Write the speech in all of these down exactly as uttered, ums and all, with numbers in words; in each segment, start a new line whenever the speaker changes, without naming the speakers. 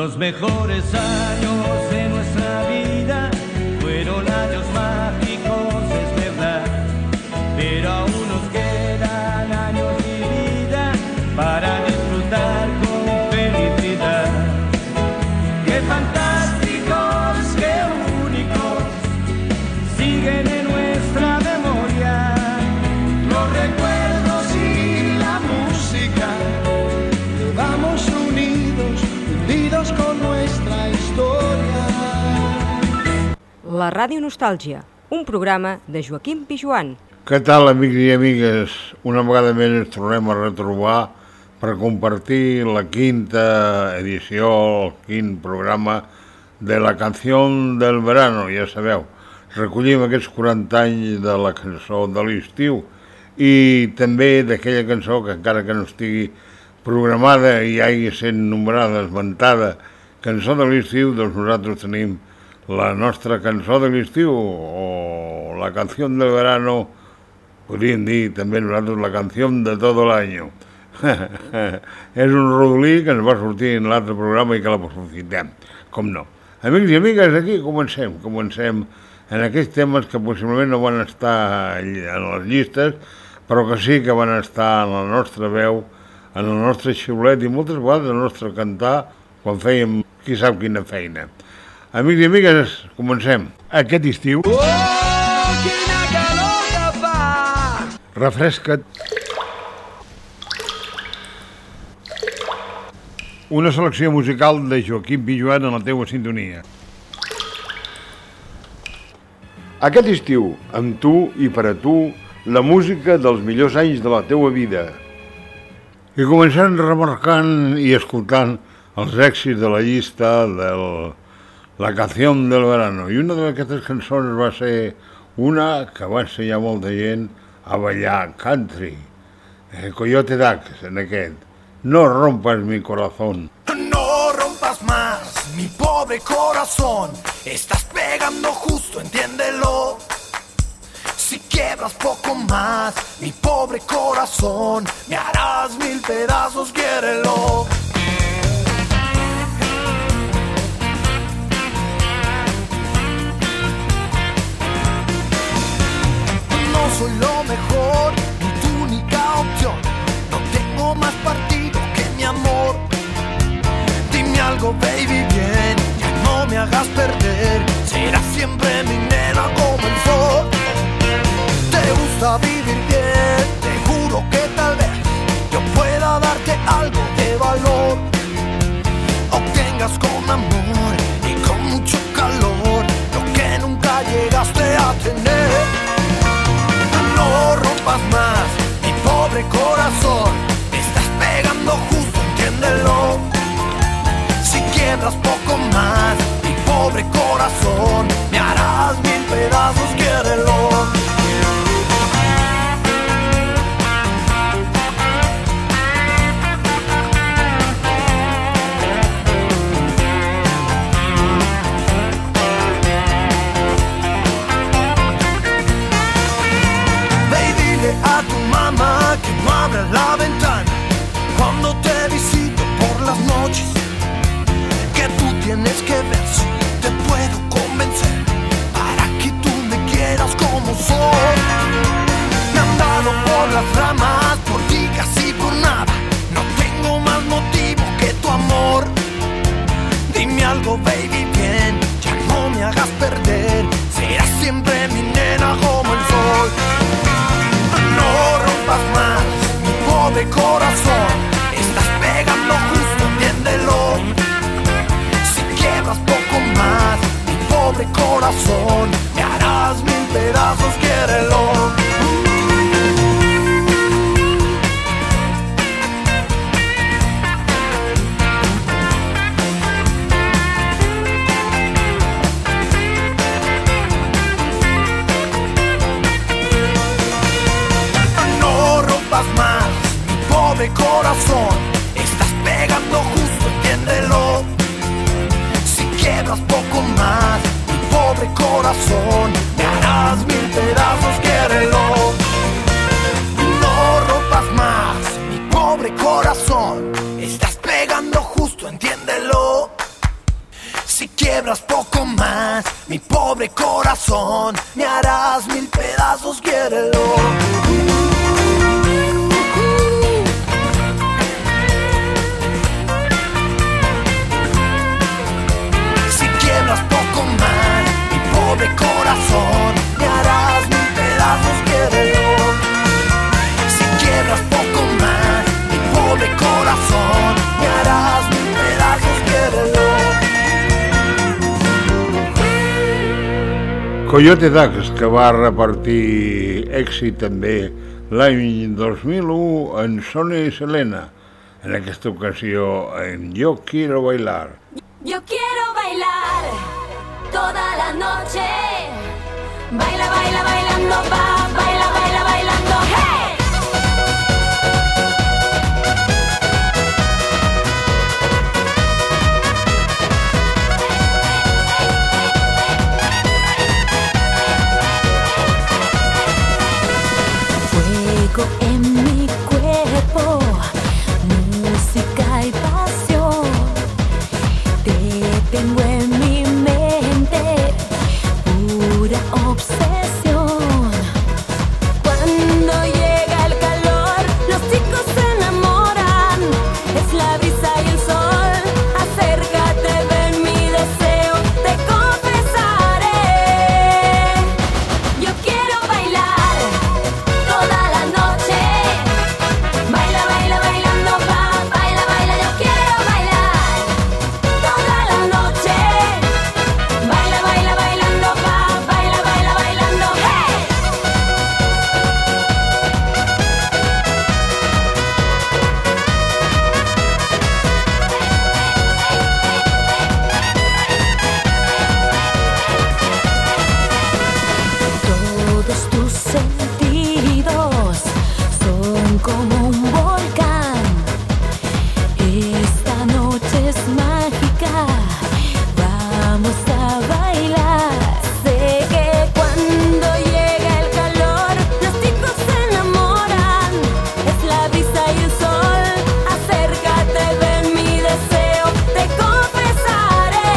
Los mejores años de nuestra vida fueron años mágicos, es verdad, pero aún nos quedan años de vida para disfrutar con felicidad. ¡Qué fantásticos, qué únicos! Siguen en nuestra memoria los recuerdos y la música. Vamos unidos, unidos con nuestra historia.
La Ràdio Nostàlgia, un programa de Joaquim Pijuan.
Què tal, amics i amigues? Una vegada més ens tornem a retrobar per compartir la quinta edició, el quint programa de la canción del verano, ja sabeu. Recollim aquests quaranta anys de la cançó de l'estiu i també d'aquella cançó que encara que no estigui programada i hagi sent numerada, esmentada, cançó de l'estiu, doncs nosaltres tenim la nostra cançó de l'estiu o la canció del verano, podríem dir també nosaltres la canció de tot l'any. És un rodolí que ens va sortir en l'altre programa i que l'aprofitem, com no. Amics i amigues, aquí comencem, comencem en aquells temes que possiblement no van estar en les llistes, però que sí que van estar en la nostra veu, en el nostre xiulet i moltes vegades el nostre cantar quan fèiem qui sap quina feina. Amics i amigues, comencem. Aquest estiu...
Oh, quina calor que fa!
Refresca't. Una selecció musical de Joaquim Pijuan en la teua sintonia. Aquest estiu, amb tu i per a tu, la música dels millors anys de la teua vida. I començant remarcant i escoltant els èxits de la llista de la canció del verano. I una d'aquestes cançons va ser una que va ensenyar molta gent a ballar country. Eh, Coyote Dax, en aquest. No rompas mi corazón.
No rompas más mi pobre corazón. Estás pegando justo, entiéndelo. Si quiebras poco más mi pobre corazón, me harás mil pedazos, quiérelo. No soy lo mejor, ni tu única opción. No tengo más partido que mi amor. Dime algo, baby, bien, ya no me hagas perder. Serás siempre mi nena como el sol. Te gusta vivir bien, te juro que tal vez yo pueda darte algo de valor. Obtengas con amor y con mucho calor lo que nunca llegaste a tener. No rompas más mi pobre corazón. Estás pegando justo, entiéndelo. Si quiebras poco más mi pobre corazón, me harás mil pedazos, quiérelo. A tu mamá que no abra la ventana cuando te visito por las noches, que tú tienes que ver si te puedo convencer para que tú me quieras como soy. Me han dado por las ramas, por ti casi por nada. No tengo más motivo que tu amor. Dime algo, baby, bien, ya no me hagas perder. Serás siempre mi nena como el sol. No rompas más mi pobre corazón. Estás pegando justo, entiéndelo. Si quiebras poco más mi pobre corazón, me harás mil pedazos, quiérelo. Más mi pobre corazón, estás pegando justo, entiéndelo. Si quiebras poco más mi pobre corazón, me harás mil pedazos, quiérelo. No rompas más mi pobre corazón, estás pegando justo, entiéndelo. Si quiebras poco más mi pobre corazón, me harás mil pedazos, quiérelo. Si quiebras poco más mi pobre corazón, me harás mil pedazos, quiérelo. Si quiebras poco más mi pobre corazón, me harás mil pedazos, quiérelo.
Coyote Dax, que va repartir èxit també l'any dos mil u en Sonia i Selena, en aquesta ocasió en Yo Quiero Bailar.
Yo quiero bailar toda la noche, baila, baila, bailando, va, baila, baila, bailando, hey.
En mi cuerpo, música y pasión, te tengo en mi mente, pura obsesión. Cuando llega el calor, los chicos se enamoran, es la brisa y el sol, acércate, ven mi deseo, te confesaré. Yo quiero bailar toda la noche, baila, baila, bailando, va, baila, baila, yo quiero bailar toda la noche, baila, baila, bailando, va, baila, baila, bailando, hey. Todos tus sentidos son como un volcán. Esta noche es mágica, vamos a bailar. Sé que cuando llega el calor, los chicos se enamoran, es la brisa y el sol, acércate, ven mi deseo, te confesaré.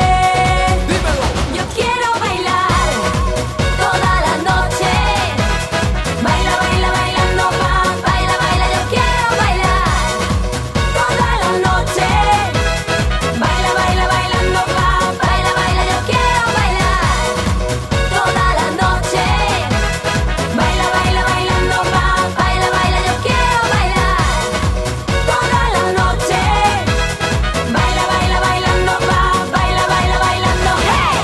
Yo quiero bailar toda la noche, baila, baila, bailando, va, baila, baila, yo quiero bailar toda la noche, baila, baila, bailando, va, baila, baila, yo quiero bailar toda la noche, baila, baila, bailando, va, baila, baila, yo quiero bailar toda la noche, baila, baila, bailando, va, baila, baila, bailando, hey.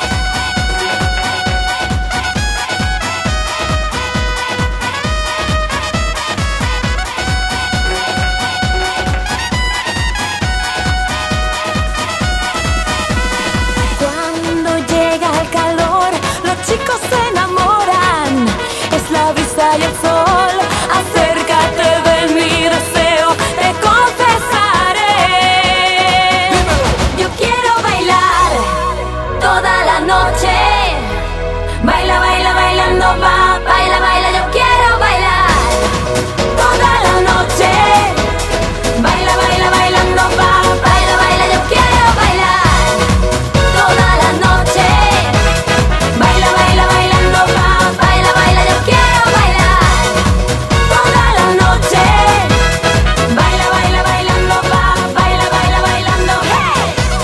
Cuando llega el calor, los chicos se enamoran, es la brisa y el sol, acércate, ven mi deseo, te confesaré. Yo quiero bailar toda la noche, baila, baila, bailando, va, baila, baila, yo quiero bailar toda la noche, baila, baila, bailando, va, baila, baila, yo quiero bailar toda la noche, baila, baila, bailando, va, baila, baila, yo quiero bailar toda la noche, baila, baila, bailando, va, baila, baila, bailando, hey.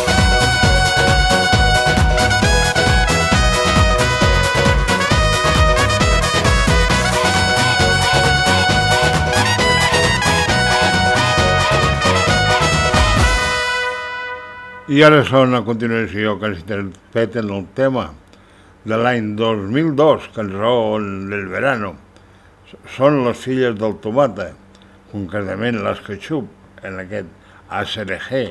I ara són a continuació que ens interpreten el tema de l'any dos mil dos, cançó del verano. Són les filles del tomate, concretament les Ketchup, en aquest A C R G.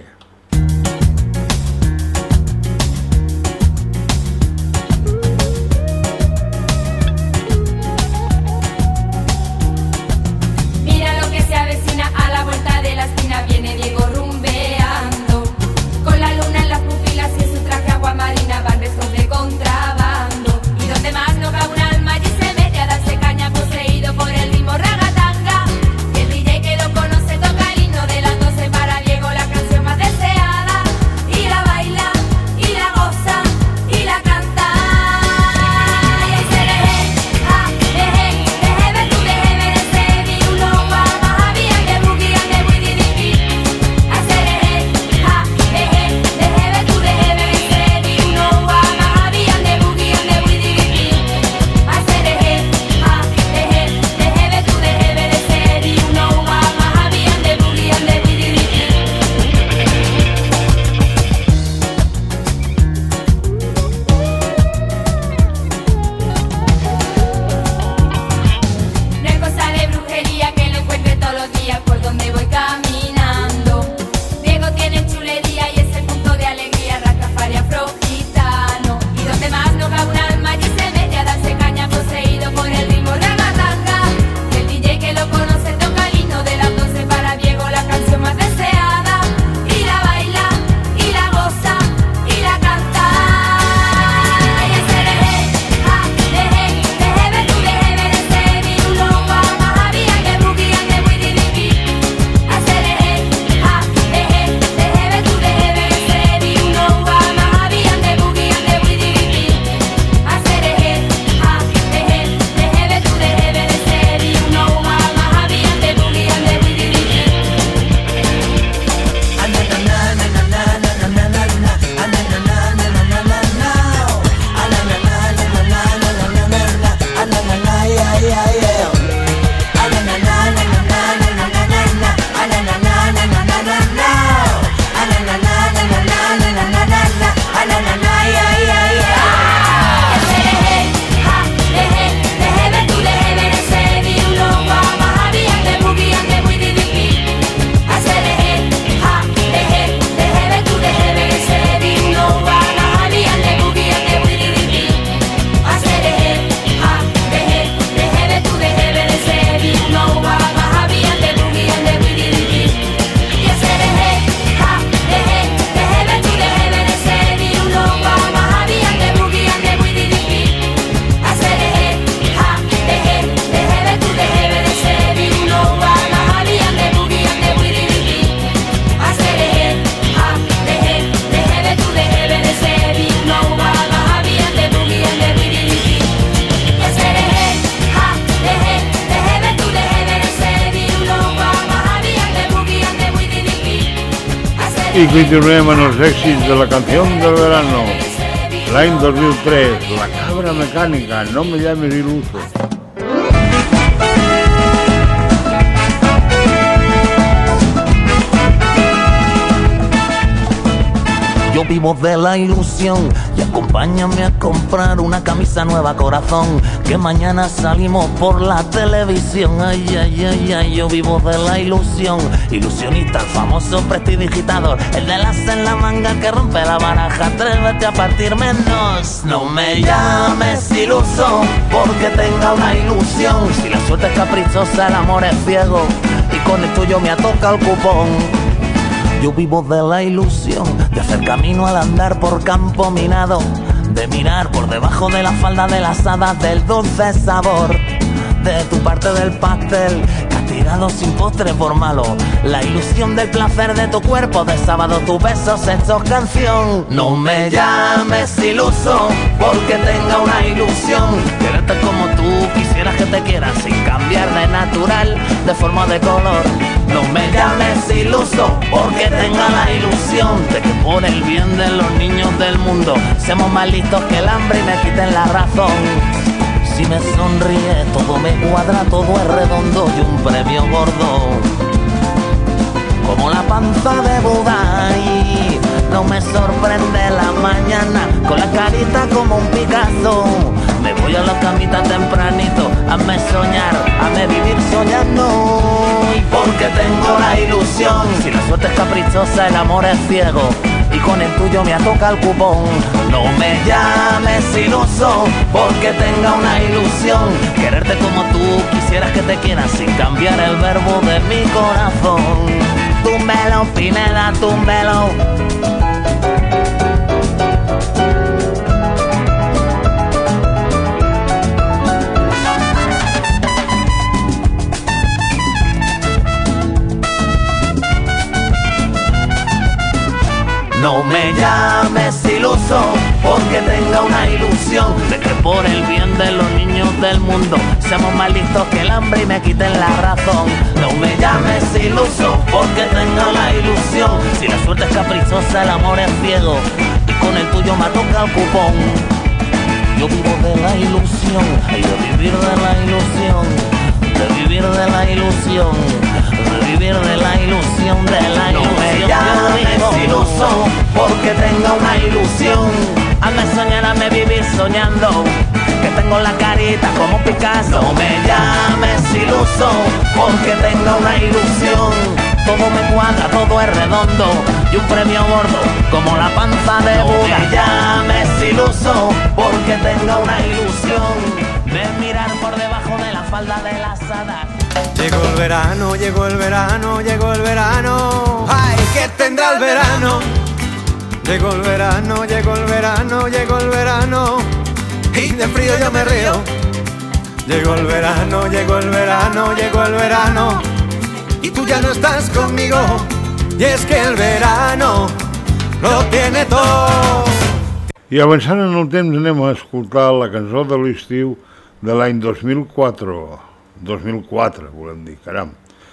Mira lo que se avecina a la vuelta de la esquina, viene Diego rumbeando, con la luna en las pupilas y en su traje agua marina van restos de contrabando. Y donde más no cabe un alma, allí se mete a darse caña, poseído por el ritmo ragatanga. Y el D J que lo conoce toca el himno de las doce para Diego, la canción más del
I continuem amb els èxits de la canció del verano. L'any dos mil tres, La cabra mecànica, no me llames iluso.
Yo vivo de la ilusión y acompáñame a comprar una camisa nueva, corazón, que mañana salimos por la televisión. Ay, ay, ay, ay, yo vivo de la ilusión. Ilusionista, el famoso prestidigitador, el de las en la manga que rompe la baraja. Atrévete a partir menos. No me llames iluso porque tenga una ilusión. Si la suerte es caprichosa, el amor es ciego y con el tuyo me atoca el cupón. Yo vivo de la ilusión de hacer camino al andar por campo minado, de mirar por debajo de la falda de las hadas del dulce sabor de tu parte del pastel, castigado sin postre por malo. La ilusión del placer de tu cuerpo, de sábado tus besos hechos canción. No me llames iluso porque tenga una ilusión. Quererte como tú quisieras que te quieran, sin cambiar de natural, de forma, de color. No me llames iluso porque tenga la ilusión de que por el bien de los niños del mundo seamos más listos que el hambre y me quiten la razón. Si me sonríe todo me cuadra, todo es redondo y un premio gordo como la panza de Buda. Y no me sorprende la mañana con la carita como un Picasso. Me voy a la camita tempranito, hazme soñar, hazme vivir soñando. Y porque tengo la ilusión, si la suerte es caprichosa, el amor es ciego y con el tuyo me atoca el cupón. No me llames iluso porque tenga una ilusión. Quererte como tú quisieras que te quieran, sin cambiar el verbo de mi corazón. Túmbelo, Pineda, túmbelo. No me llames iluso porque tenga una ilusión de que por el bien de los niños del mundo seamos más listos que el hambre y me quiten la razón. No me llames iluso porque tenga la ilusión. Si la suerte es caprichosa, el amor es ciego y con el tuyo me toca el cupón. Yo vivo de la ilusión y de vivir de la ilusión, de vivir de la ilusión, de vivir de la ilusión, de la ilusión. No me llames iluso porque tenga una ilusión. Hazme soñar, hazme vivir soñando, que tengo la carita como Picasso. No me llames iluso porque tenga una ilusión. Todo me cuadra, todo es redondo y un premio gordo como la panza de Buda. No me llames iluso porque tenga una ilusión de mirar por debajo de la falda de las hadas.
Llegó el verano, llegó el verano, llegó el verano. ¡Ay, qué tendrá el verano! Llegó el verano, llegó el verano, llegó el verano. Y de frío yo me río. Llegó el verano, llegó el verano, llegó el verano. Y tú ya no estás conmigo. Y es que el verano lo tiene todo.
I avançant en el temps anem a escoltar la cançó de l'estiu de l'any dos mil quatre. dos mil quatre, volem dir, caram.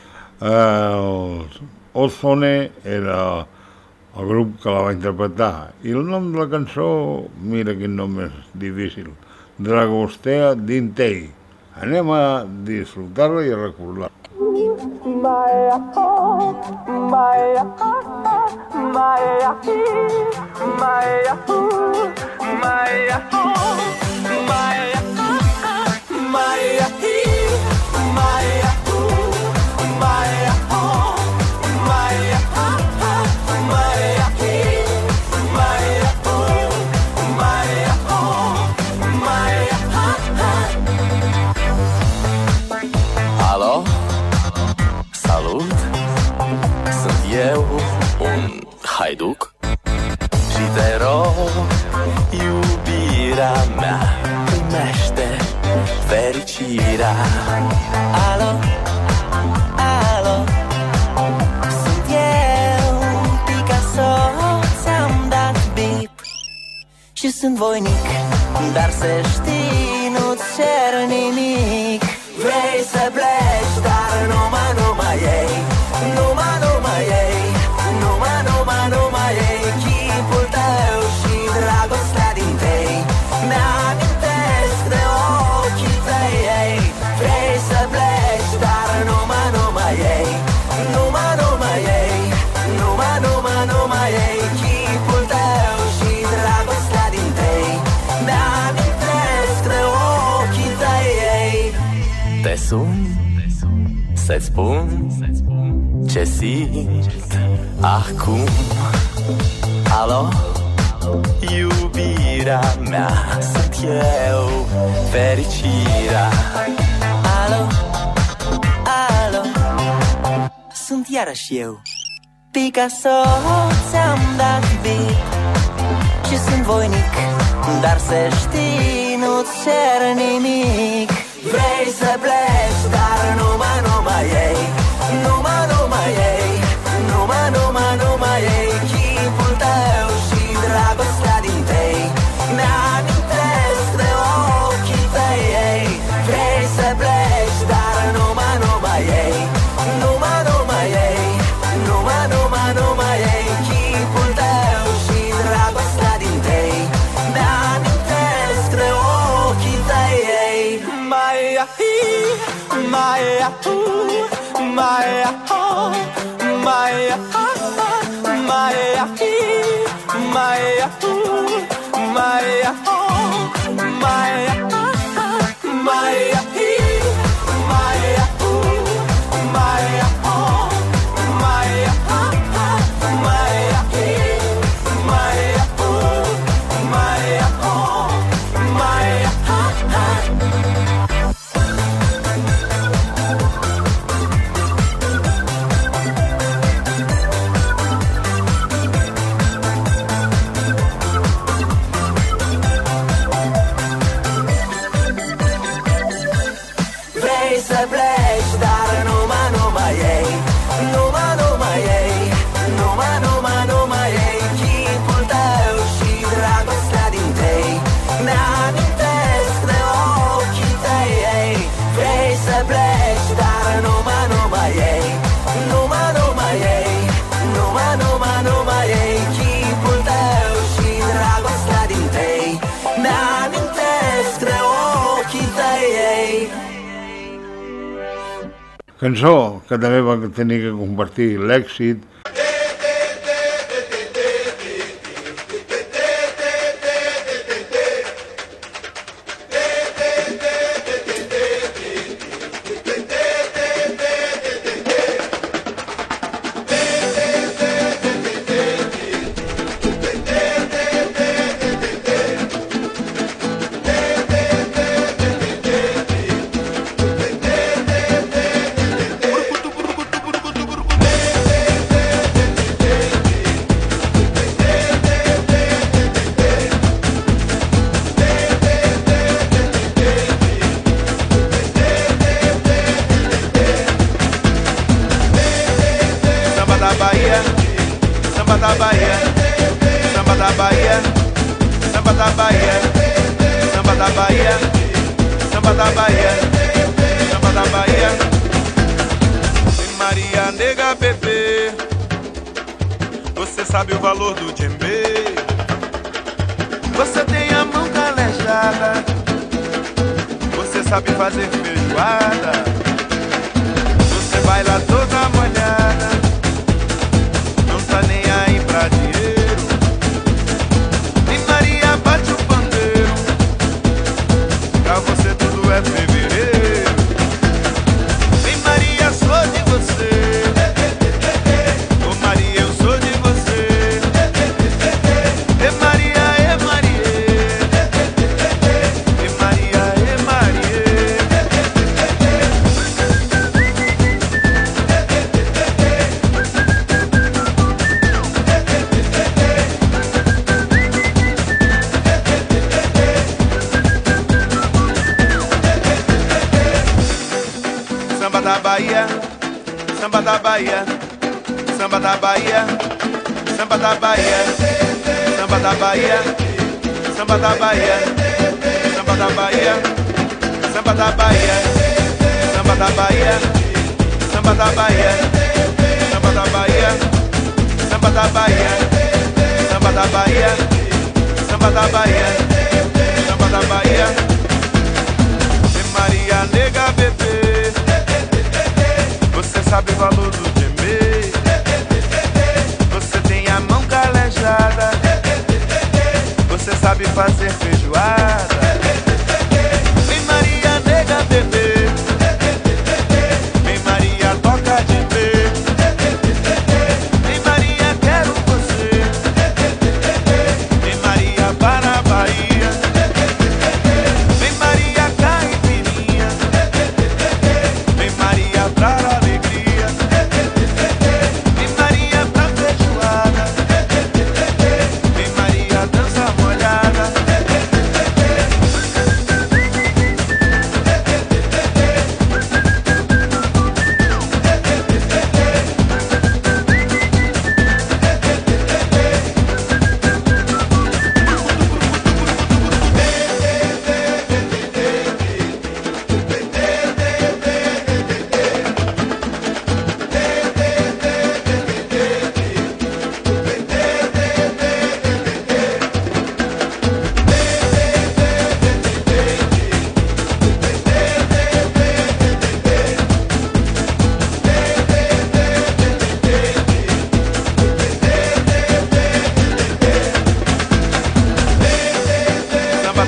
Uh, Ozone era el grup que la va interpretar. I el nom de la cançó, mira quin nom és difícil, Dragostea Dintei. Anem a disfrutar-la i a recordar.
Maya, Maya, Maya, Maya, Maya, Maya, Maya,
Alo? Salut! Sunt eu, un haiduc și te rog, iubirea mea, primește fericirea. Alo? Alo? Sunt eu, Picasso, ți-am dat bip și sunt voinic, dar să știi, nu-ți cer nimic. Vrei să pleci, dar numai, numai ei, numai, numai ei, numai, numai, numai sun, să-ți spun ce simt acum. Alo, iubirea mea, sunt eu, fericirea. Alo, alo, sunt iarăși eu, Picasso, ți-am dat beat și sunt voinic, dar să știi, nu-ți cer nimic. Vrei să pleci, dar numai, numai ei, numai, numai ei, numai, numai, numai ei, chipul tău și dragostea din tei, mi-amintesc de ochii tăi, ei. Vrei să pleci, dar numai, numai ei, numai, numai ei, numai, numai, numai ei, chipul tău și dragostea din tei, mi-amintesc de ochii tăi, ei.
Maia hi, Maia hu, Maia ho, Maia ha, Maia hi, Maia hu, Maia ho, Maia ha, Maia hi, Maia hu, Maia ho, Maia ha, Maia hi, Maia hu, Maia ho, Maia ha.
Vrei să pleci, dar numai, numai ei, numai, numai ei, numai, numai, numai ei, chipul tău și dragostea din tei, mi-amintesc de ochii tăi, ei. Vrei să pleci, dar numai, numai ei, numai, numai ei, numai, numai, numai ei, chipul tău și dragostea din tei, mi-amintesc de ochii tăi, ei.
Cançó que també va tenir que compartir l'èxit
sabe o valor do djembe. Você tem a mão calejada, você sabe fazer feijoada, você vai lá toda molhada, não tá nem aí pra dinheiro. E Maria bate o pandeiro, pra você tudo é fevereiro. E Maria, sou de você. Ô Maria, eu sou de você. E Maria, e Maria. E Maria, e Maria. Samba da Bahia, samba da Bahia, samba da Bahia, samba da Bahia, samba da Bahia, samba da Bahia, samba da Bahia, samba da Bahia, samba da Bahia, samba da Bahia, samba da Bahia, samba da Bahia, samba da Bahia, samba da Bahia, samba da Bahia. E Maria, nega, bebê, você sabe o valor do djembe. Você tem a mão calejada, você sabe fazer feijoada. Vem Maria, nega, bebê,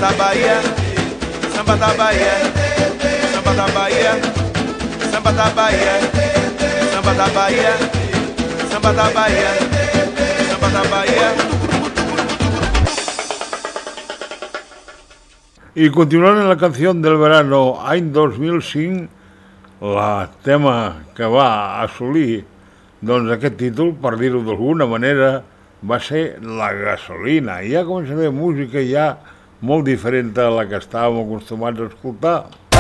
da Bahia, samba da Bahia, samba da Bahia, samba da Bahia, samba da Bahia, samba da Bahia, samba da Bahia.
I continuant en la canció del verano any dos mil cinc, el tema que va assolir doncs aquest títol, per dir-ho d'alguna manera, va ser la gasolina. I ja comença a haver música ja molt diferent a la que estàvem acostumats a escoltar.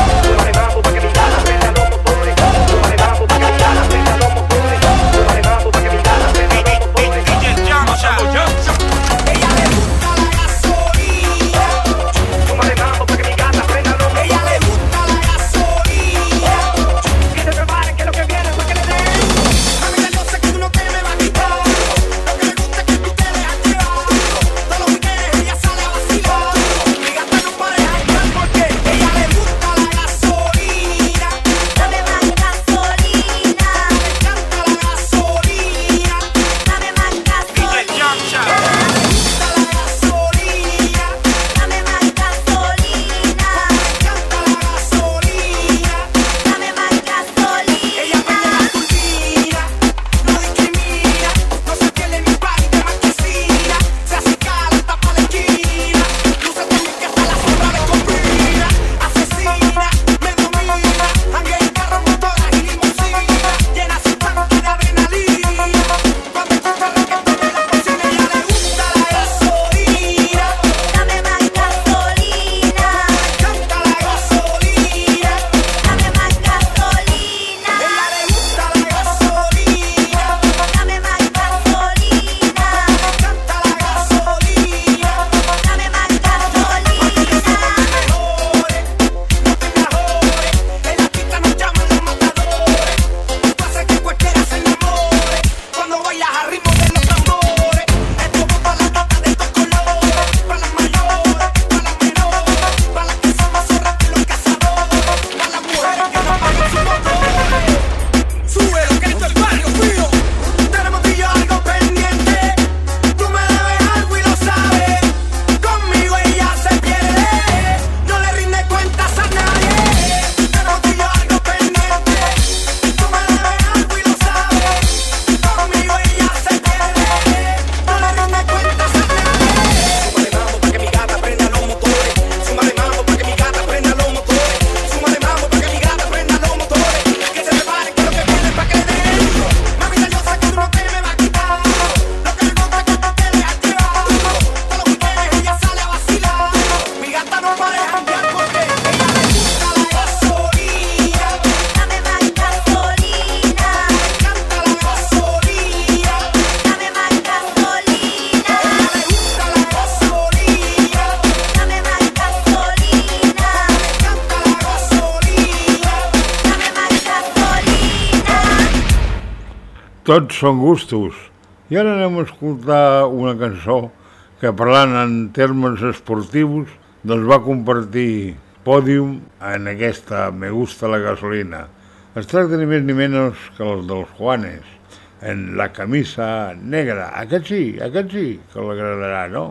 Tots són gustos. I ara anem a escoltar una cançó que, parlant en termes esportius, doncs va compartir pòdium en aquesta Me gusta la gasolina. Es tracta ni més ni menys que els dels Juanes, en la camisa negra. Aquest sí, aquest sí, que l'agradarà, no?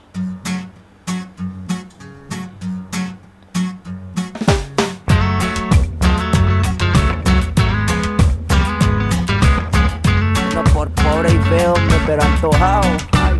Pero antojado.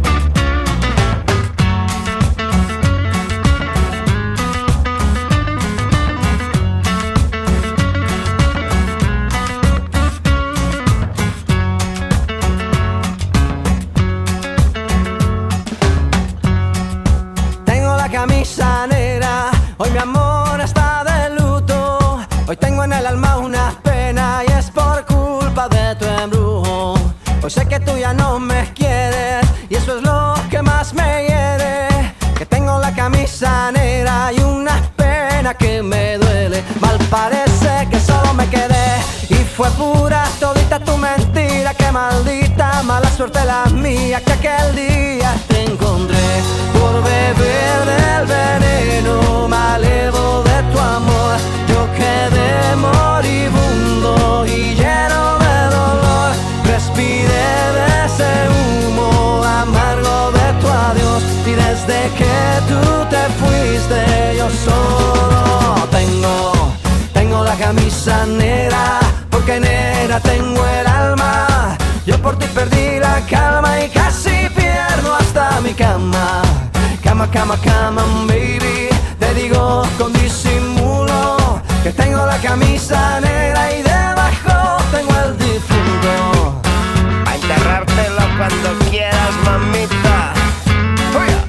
Tengo la camisa negra, hoy mi amor está de luto. Hoy tengo en el alma una pena y es por culpa de tu embrujo. Hoy sé que tú ya no me quieres y eso es lo que más me hiere. Que tengo la camisa negra y una pena que me duele. Mal parece que solo me quedé y fue pura todita tu mentira. Que maldita mala suerte la mía que aquel día te encontré. Por beber del veneno me alevo de tu amor. Yo quedé moribundo y lleno de dolor. Respiré de ese humo amargo de tu adiós.
y desde que tú te fuiste yo solo tengo, tengo la camisa negra, porque negra tengo el alma. Yo por ti perdí la calma y casi pierdo hasta mi cama. Cama, cama, cama, baby, te digo con disimulo que tengo la camisa negra y debajo tengo el difunto.
A enterrártelo cuando quieras, mamita. ¡Oye!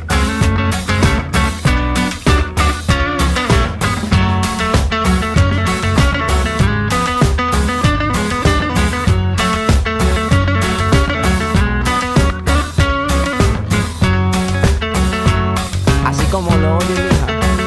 Así como lo oye, hija.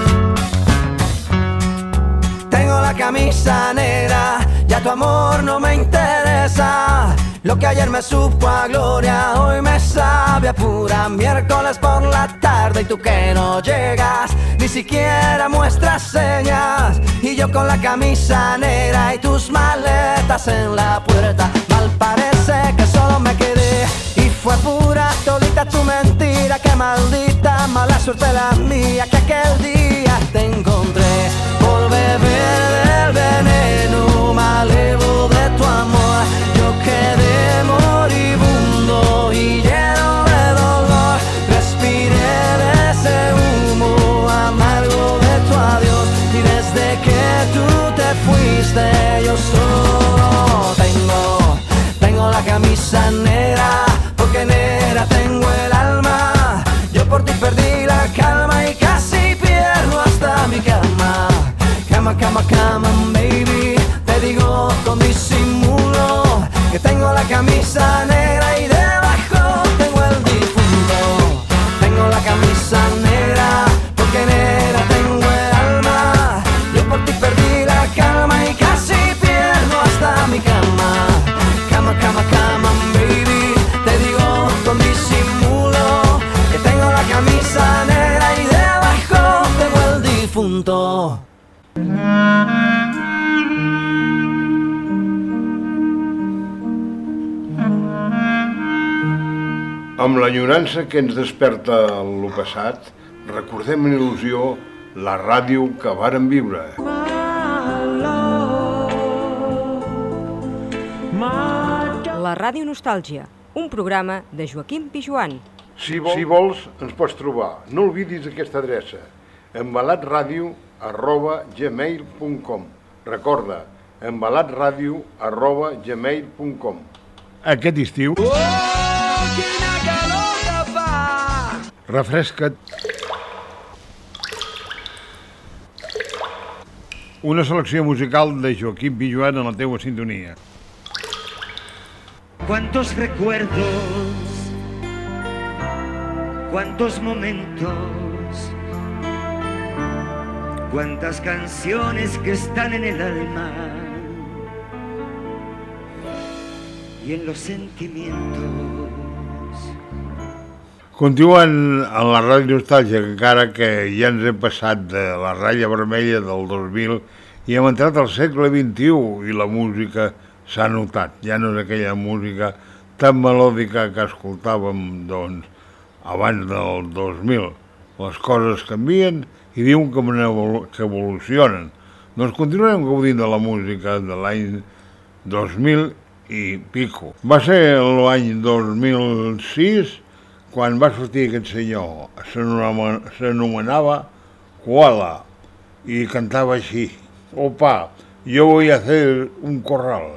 Tengo la camisa negra, ya tu amor no me interesa. Lo que ayer me supo a gloria, hoy me sabe a pura. Miércoles por la tarde y tú que no llegas, ni siquiera muestras señas. Y yo con la camisa negra y tus maletas en la puerta. Mal parece que solo me quedé y fue pura todita tu mentira. Qué maldita mala suerte la mía que aquel día te encontré por beber del veneno malevo de tu amor. Yo quedé moribundo y lleno de dolor. Respiré de ese humo amargo de tu adiós. Y desde que tú te fuiste yo solo tengo, tengo la camisa negra, porque negra tengo el alma. Yo por ti perdí la calma y casi pierdo hasta mi cama. Cama, cama, cama, baby, te digo con disimulo que tengo la camisa negra y debajo tengo el difunto. Tengo la camisa negra, porque negra tengo el alma. Yo por ti perdí la calma y casi pierdo hasta mi cama. Cama, cama, cama, baby, te digo con disimulo que tengo la camisa negra y debajo tengo el difunto.
Amb l'enyorança que ens desperta lo passat, recordem en il·lusió la ràdio que vàrem viure.
La Ràdio Nostàlgia, un programa de Joaquim Pijuan.
Si vols, si vols ens pots trobar. No oblidis aquesta adreça, embalatradio arroba gmail punt com. Recorda, embalatradio arroba gmail punt com. Aquest estiu...
Oh, quina calor que fa!
Refresca't. Una selecció musical de Joaquim Pijuan en la teua sintonia.
Cuántos recuerdos, cuántos momentos, cuántas canciones que están en el alma y en los sentimientos.
Continuant en la Ràdio Nostàlgia, encara que ja ens hem passat de la ratlla vermella del dos mil i hem entrat al segle vint-i-u i la música s'ha notat. Ja no és aquella música tan melòdica que escoltàvem doncs, abans del dos mil. Les coses canvien i diuen que, que evolucionen. Doncs continuem gaudint de la música de l'any dos mil i pico. Va ser l'any dos mil sis quan va sortir aquest senyor, s'anomenava Koala i cantava així: opa, yo voy a hacer un corral.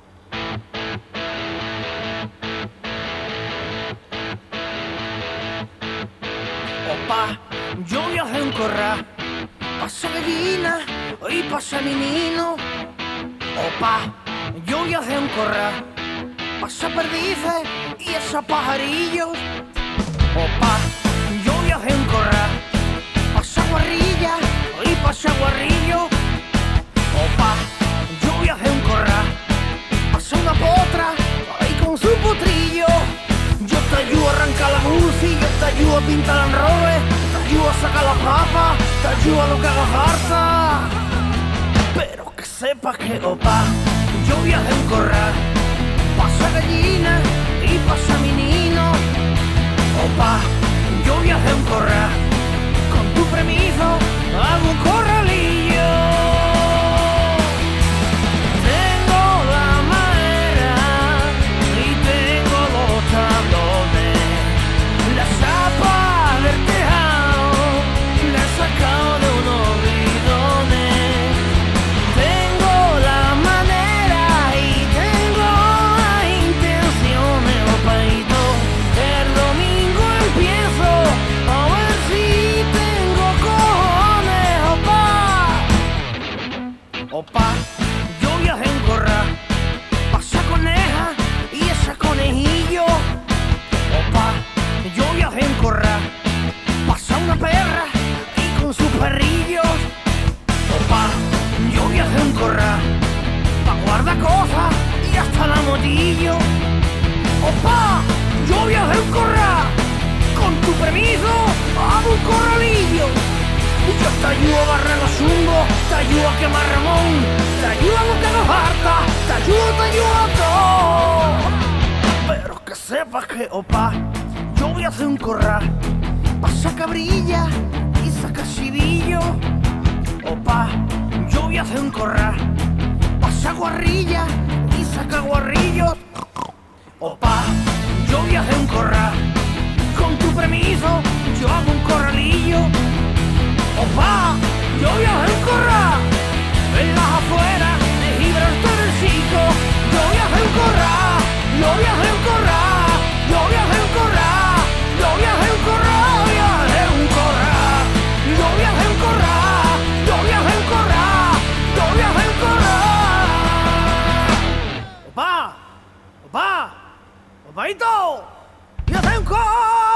Opa, yo voy a hacer un corral, pasa gallina y pasa menino. Opa, yo voy a hacer un corral, pasa perdices y esos pajarillos. Opa, yo voy a hacer un corral, pasa guarrilla y pasa guarrillo. Opa, yo voy a hacer un corral, pasa una potra ahí con su potrillo. Yo te ayudo a arrancar la musi, yo te ayudo a pintar el enrobe, te ayudo a sacar las papas, te ayudo a lo que hagas harta. Pero que sepas que, opa, yo voy a hacer un corral, pasa gallina y pasa menino. Opa, yo voy a hacer un perra y con sus perrillos. Opa, yo voy a hacer un corral pa' guardar cosas y hasta la motillo. Opa, yo voy a hacer un corral, con tu permiso hago un corralillo. Yo te ayudo a barrer los zumbos, te ayudo a quemar Ramón, te ayudo a lo que nos falta, te ayudo, te ayudo a todo. Pero que sepas que, opa, yo voy a hacer un corral, pa' sacar brilla y sacar chivillo. Opa, yo voy a hacer un corral, pa' sacar guarrilla y sacar guarrillos. Opa, yo voy a hacer un corral, con tu permiso yo hago un corralillo. Opa, yo voy a hacer un corral, en las afueras de Gibraltar del Chico. Yo voy a hacer un corral, yo voy a hacer un corral, yo voy a hacer un corral, yo voy a hacer un corral, voy a hacer un corral, yo voy a hacer un corral, yo voy a hacer un corral, yo voy a hacer un corral. Opa, opa, opaito, voy a hacer un corral.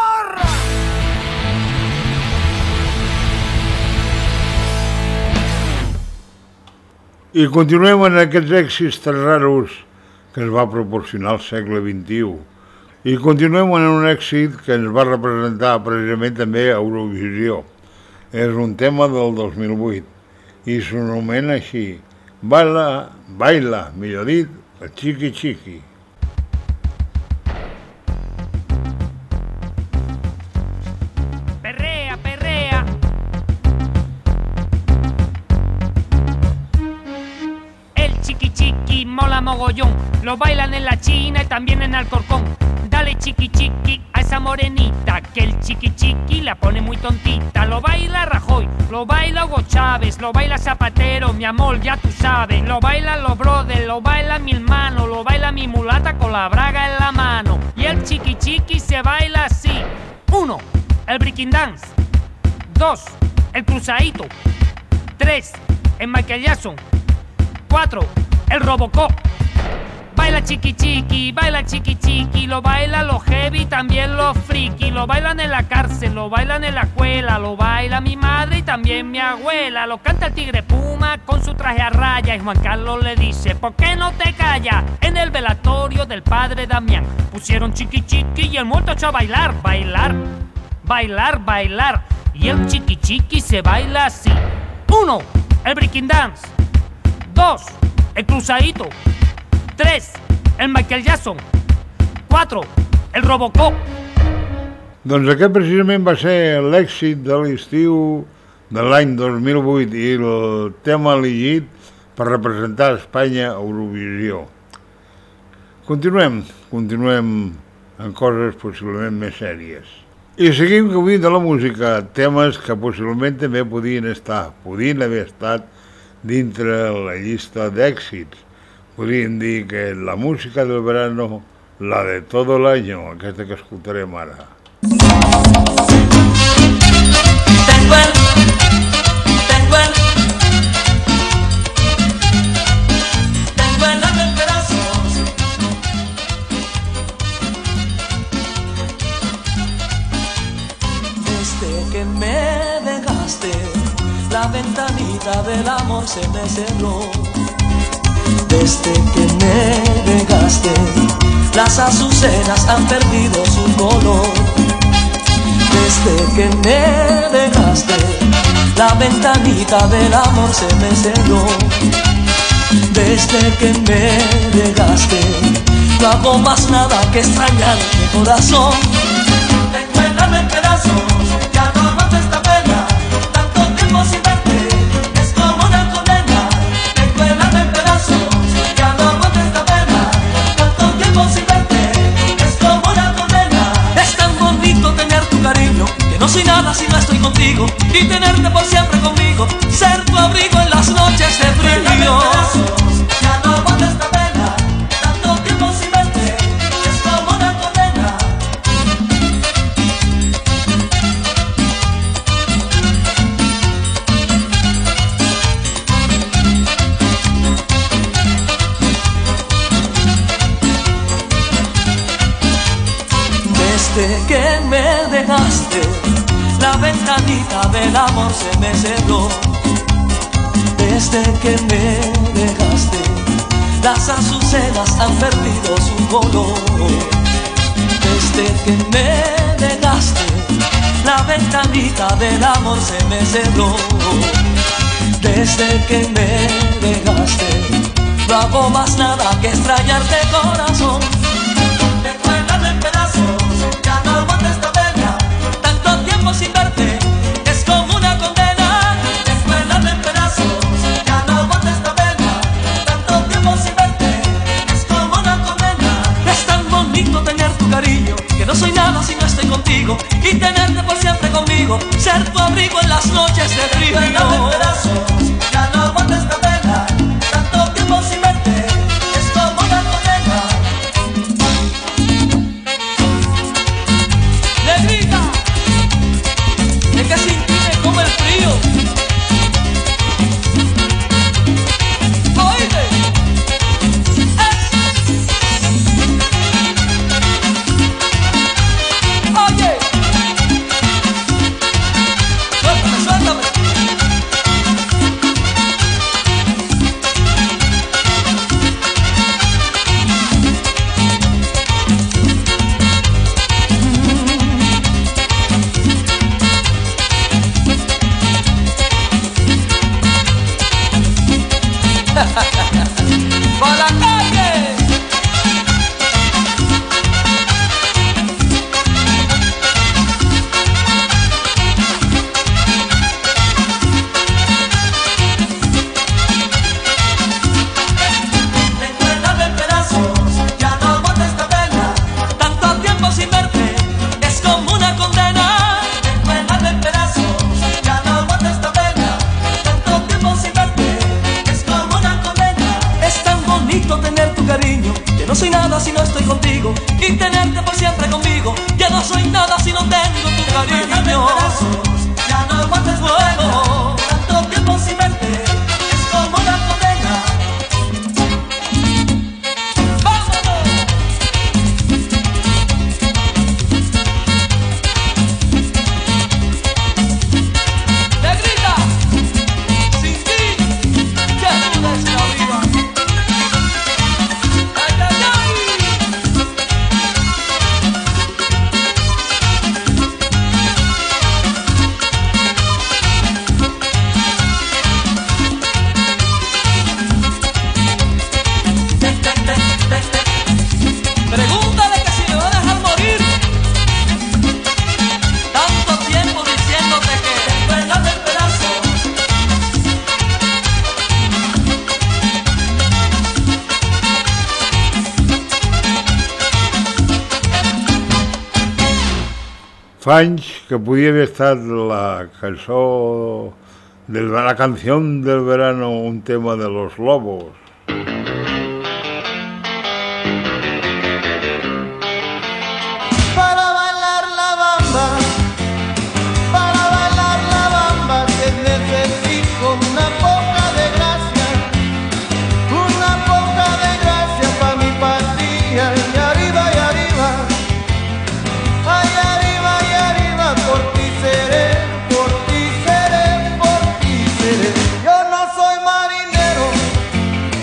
I continuem en aquests èxits tan raros que ens va proporcionar el segle vint-i-u. I continuem en un èxit que ens va representar precisament també a Eurovisió. És un tema del dos mil vuit i s'anomena així: Baila, baila, millor dit, el Chiqui Chiqui.
Perrea, perrea. El chiqui chiqui mola mogollón, lo bailan en la China y también en Alcorcón. Dale chiqui chiqui a esa morenita, que el chiqui chiqui la pone muy tontita. Lo baila Rajoy, lo baila Hugo Chávez, lo baila Zapatero, mi amor, ya tú sabes. Lo bailan los brothers, lo baila mi hermano, lo baila mi mulata con la braga en la mano. Y el chiqui chiqui se baila así: uno, el breaking dance; dos, el cruzadito; tres, el Michael Jackson; cuatro, el Robocop. Baila chiqui chiqui, baila chiqui chiqui, lo baila los heavy, también los friki. Lo bailan en la cárcel, lo bailan en la escuela, lo baila mi madre y también mi abuela. Lo canta el Tigre Puma con su traje a raya y Juan Carlos le dice: ¿por qué no te callas? En el velatorio del padre Damián pusieron chiqui chiqui y el muerto echó a bailar, bailar, bailar, bailar. Y el chiqui chiqui se baila así: uno, el breaking dance; dos, el cruzadito; tres, el Michael Jackson; quatre, el Robocop.
Doncs aquest precisament va ser l'èxit de l'estiu de l'any dos mil vuit i el tema elegit per representar Espanya a Eurovisió. Continuem, continuem en coses possiblement més sèries. I seguim gaudint de la música, temes que possiblement també podien estar, podien haver estat dintre la llista d'èxits. Podríem dir que la música del verano, la de todo el año, aquesta que escoltarem ara.
Tengo el, tengo el, tengo el alma en pedazos. Desde que me dejaste, la ventanita del amor se me cerró. Desde que me dejaste, las azucenas han perdido su color. Desde que me dejaste, la ventanita del amor se me cerró. Desde que me dejaste, no hago más nada que extrañar mi corazón. Tengo el alma en pedazos, ya no aguanto esta pena, tanto tiempo sin verte, es como una condena. Tengo el alma en pedazos, ya no aguanto esta pena, tanto tiempo sin verte, es como una condena. Es tan bonito tener tu cariño, que no soy nada si no estoy contigo, y tenerte por siempre conmigo, ser tu abrigo en las noches de frío. Ya no aguanto esta pena, tanto tiempo sin verte, es como una condena. Desde que me dejaste, la ventanita ventanita del amor se me cerró. Desde que me dejaste, las azucenas han perdido su color. Desde que me dejaste, la ventanita del amor se me cerró. Desde que me dejaste, no hago más nada que extrañarte, corazón. Me cuelgan en pedazos, ya no aguanto esta pena. Tanto tiempo sin verte, es como una condena. Me cuelgan en pedazos, ya no aguanto esta pena. Tanto tiempo sin verte, es como una condena. Es tan bonito tener tu cariño, que no soy nada si no estoy contigo. Y tenerte por siempre conmigo, ser tu abrigo en las noches de frío. Me cuelgan en pedazos, ya no aguanto esta pena. Tanto tiempo sin verte, es como una condena. Negrita, es que sin ti me come el frío. Oíste, oye, suéltame, suéltame. ¡Para la calle! Me cuelgan en pedazos, ya no aguanto esta pena. Tanto tiempo sin verte, es como una condena. Me cuelgan en pedazos, ya no aguanto esta pena. Tanto tiempo sin verte, es como una condena. Es tan bonito tener tu cariño, que no soy nada si no estoy contigo. Y tenerte por siempre conmigo, ya no soy nada si no tengo tu cariño. Ya no aguanto esta pena, tanto tiempo sin verte, es como una condena. ¡Vámonos! Negrita, sin ti, qué dura es la vida. ¡Ay, ay, ay! Pregúntale que si me va a dejar morir. Tanto tiempo diciéndote que te cuelgan en pedazos.
Fa anys que podia haver estat la cançó, de la canción del verano, un tema de Los Lobos.
Para bailar la bamba, para bailar la bamba, que necesito una poca de gracia, una poca de gracia pa' mi patria. Y arriba, y arriba, ay, arriba, y arriba, por ti seré, por ti seré, por ti seré. Yo no soy marinero,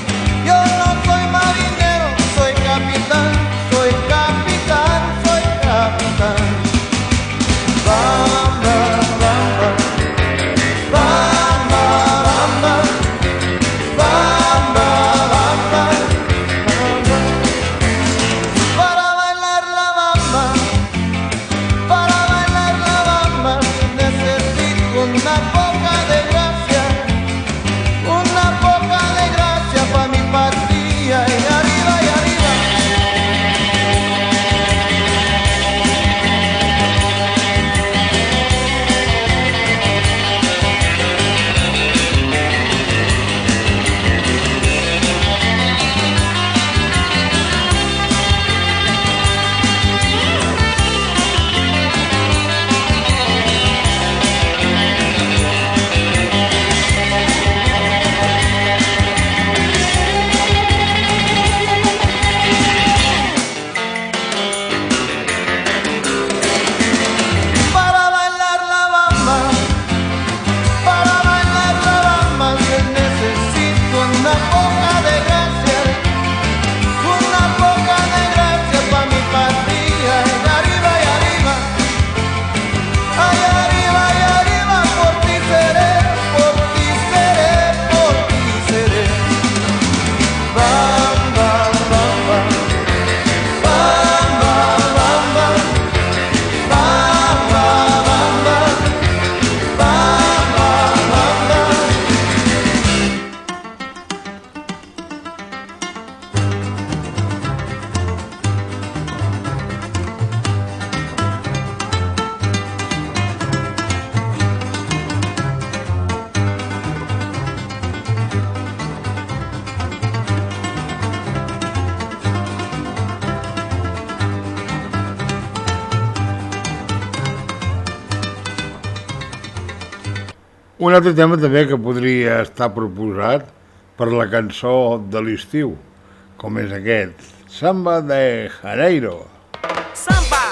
Un altre tema també que podria estar proposat per la cançó de l'estiu, com és aquest, Samba de Janeiro.
Samba!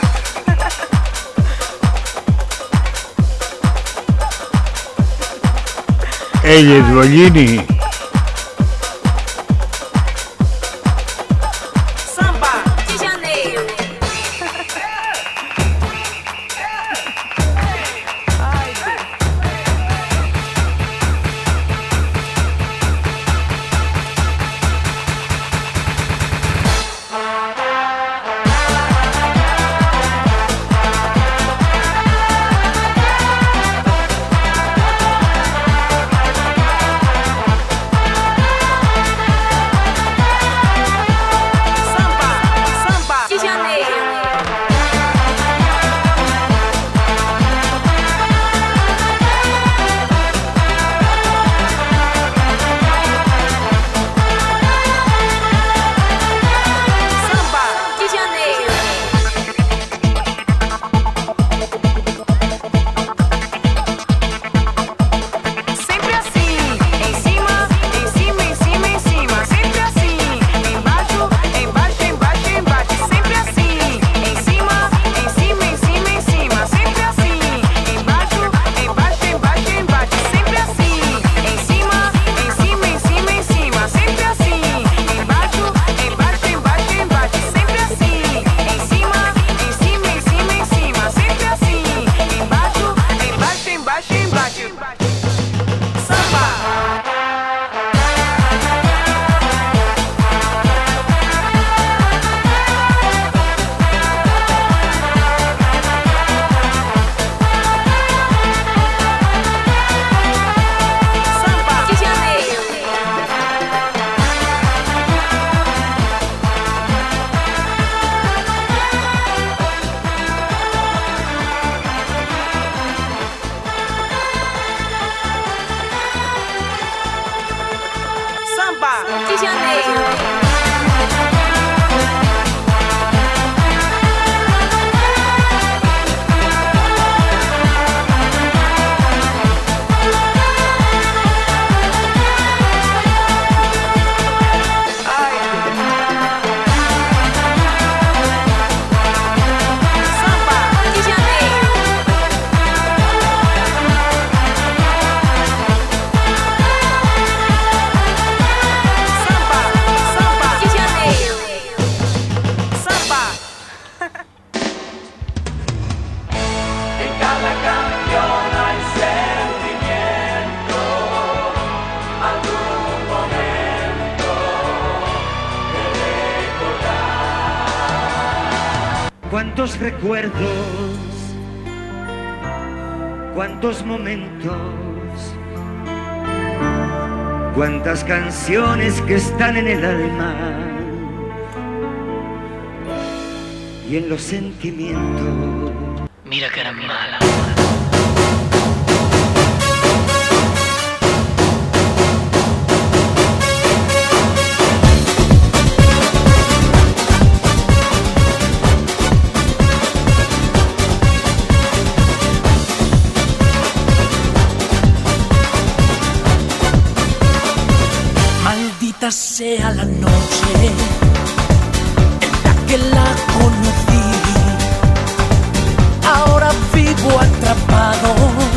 Ell és Bellini.
Samba de Janeiro.
Cuántos recuerdos, cuántos momentos, cuántas canciones que están en el alma y en los sentimientos.
Mira que era mala.
Sea la noche en la que la conocí, ahora vivo atrapado,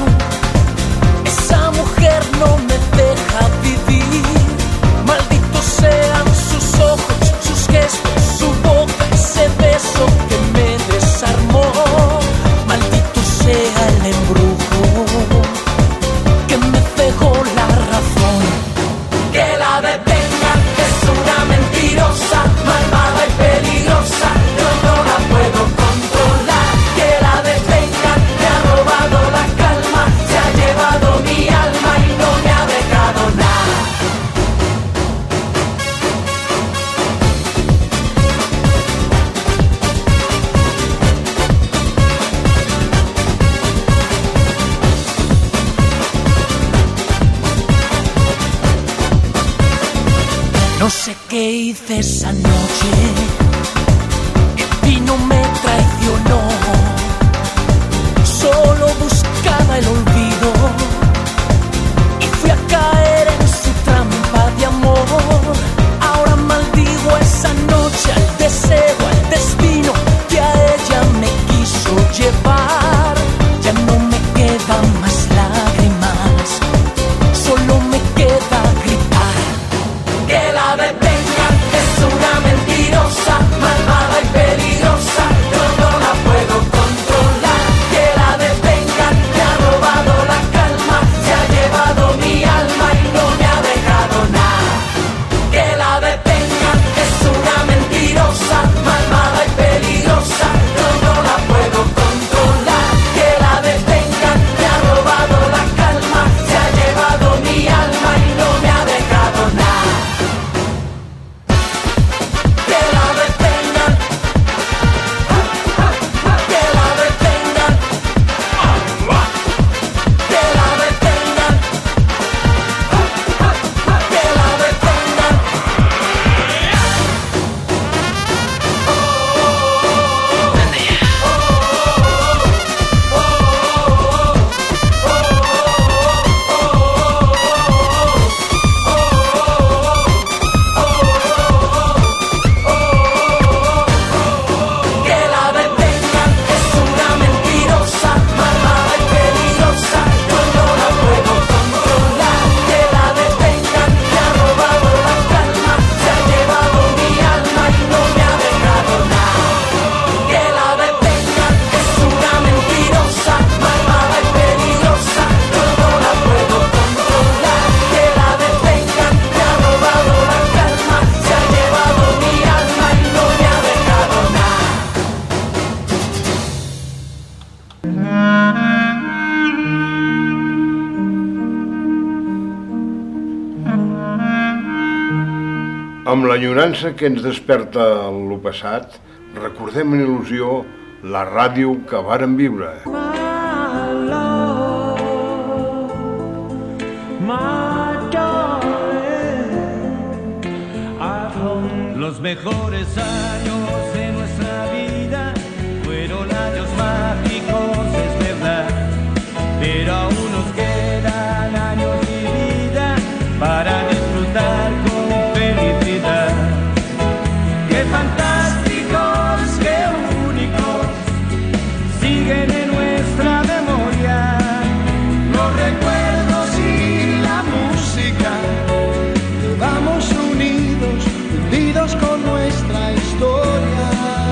esa mujer no me deja vivir, malditos sean sus ojos, sus gestos, su boca, ese beso que me desarmó, maldito sea el embrujo que me cegó la razón, que la detenga. Mentirosa, malvada y peligrosa, yo no la puedo controlar, que la detengan, me ha robado la calma, se ha llevado mi alma y no me ha dejado nada. No sé qué hice esa noche, el vino me traicionó, solo buscaba el olvido,
Amb l'enyorança que ens desperta lo passat, recordem en il·lusió la ràdio que vàrem viure.
Los mejores años de nuestra vida fueron años mágicos, es verdad, pero aún nos quedan años de vida para disfrutar con felicidad. ¡Qué fantásticos, qué únicos! Siguen en nuestra memoria los recuerdos y la música. Vamos unidos, unidos con nuestra historia.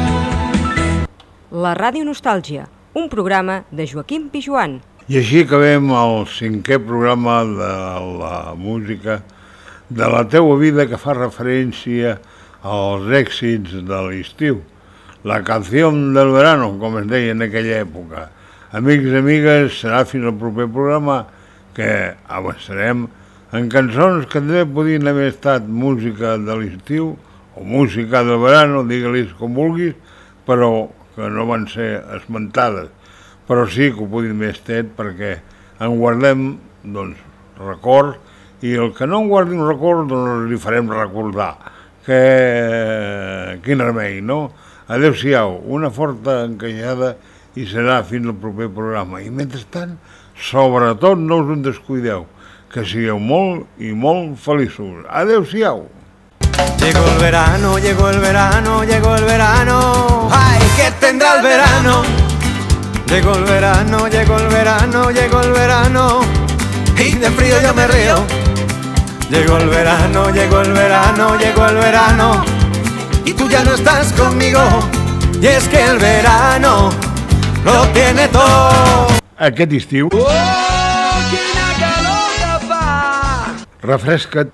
La Ràdio Nostàlgia, un programa de Joaquim Pijuan.
I així acabem el cinquè programa de la música de la teua vida que fa referència als èxits de l'estiu. La canció del verano, com es deia en aquella època. Amics i amigues, serà fins al proper programa que avançarem en cançons que també podien haver estat música de l'estiu o música del verano, digue-li's com vulguis, però que no van ser esmentades. Però sí que ho podien haver estat perquè en guardem, doncs, record, i el que no en guardi un record, doncs li farem recordar. Que... Quin remei, no? Adéu-siau, una forta encaixada i serà fins al proper programa. I mentrestant, sobretot no us en descuideu, que sigueu molt i molt feliços. Adéu-siau.
Llegó el verano, llegó el verano, llegó el verano. ¡Ay, qué tendrá el verano! Llegó el verano, llegó el verano, llegó el verano. Y de frío yo me río. Llegó el verano, llegó el verano, llegó el verano. Y tú ya no estás conmigo. Y es que el verano lo tiene todo.
Aquest estiu...
Oh, quina calor que fa!
Refresca't.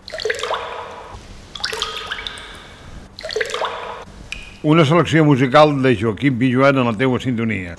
Una selecció musical de Joaquim Pijuan en la teua sintonia.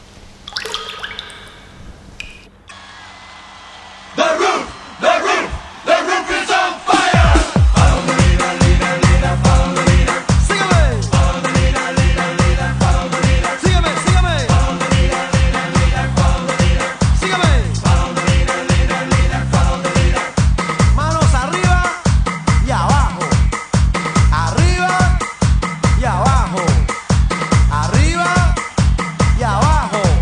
Arriba y abajo.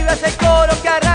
arriba ese coro que arranca.